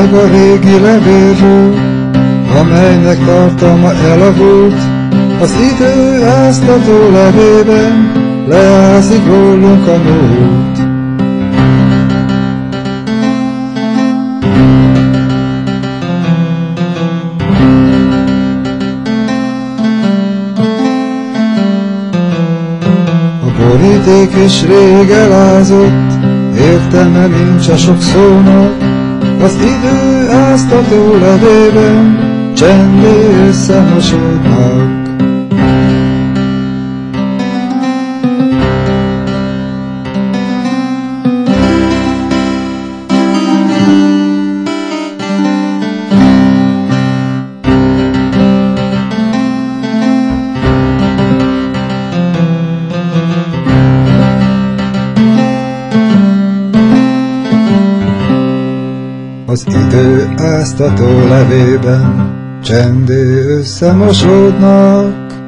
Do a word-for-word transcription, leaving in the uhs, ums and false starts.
meg a régi levélről, amelynek tartalma elavult, az idő áztató levében leázik rólunk a múlt. A boríték is rég elázott, értelme nincs a sok szónak, az idő áztató levében csendé összemosódnak. Az idő áztató levében csendé összemosódnak.